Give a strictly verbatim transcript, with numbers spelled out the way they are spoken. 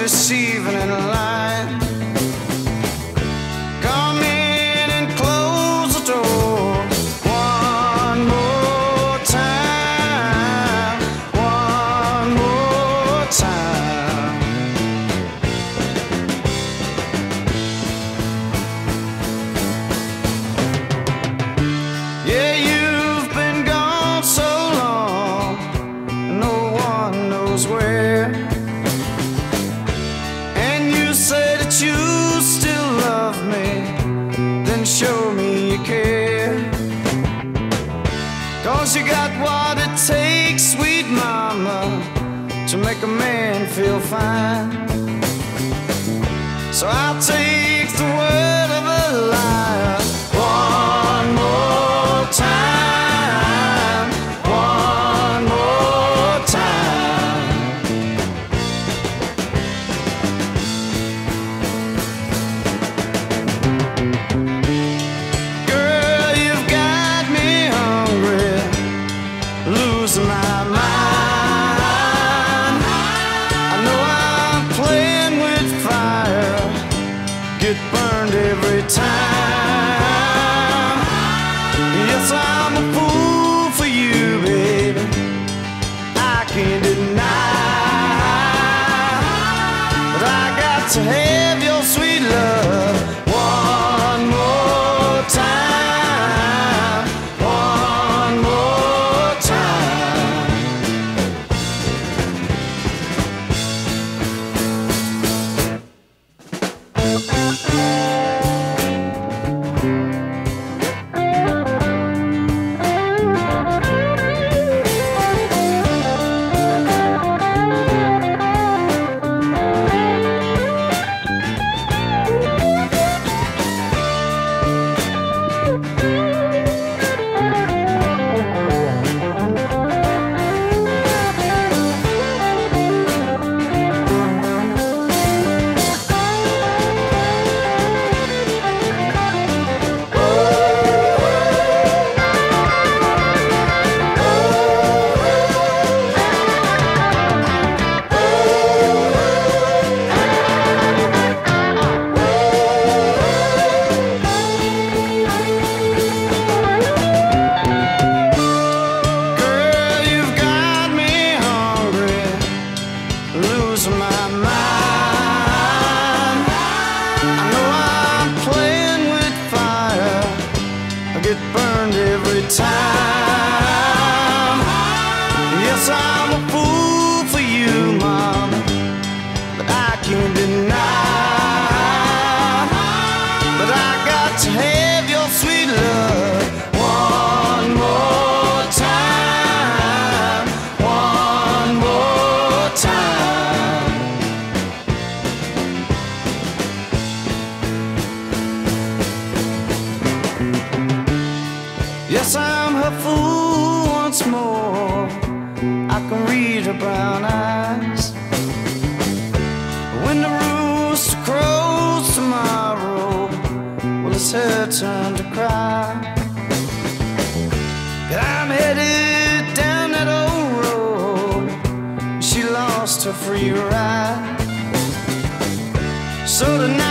receiving in line. Come in and close the door one more time, one more time. Yeah, you've been gone so long, no one knows where. And you say that you still love me, then show me you care. 'Cause you got what it takes, sweet mama, to make a man feel fine. So I'll take the word of a liar one more time, one more time. Girl, you've got me hungry, losing my mind. I know I'm playing with fire, get burned every time. Yes, I'm a fool for you, baby, I can't deny. But I got to have your sweet love one more time, one more time. Girl, you've got me hungry, losing my mind. I know I'm playing with fire, I get burned every time. Yes, I'm a fool for you, mama, but I can't deny. But I got to have your sweet love one more time, one more time. Yes, I'm her fool once more, I can read her brown eyes. When the rooster crows tomorrow, well, it's her turn to cry. And I'm headed down that old road, she lost her free ride. So tonight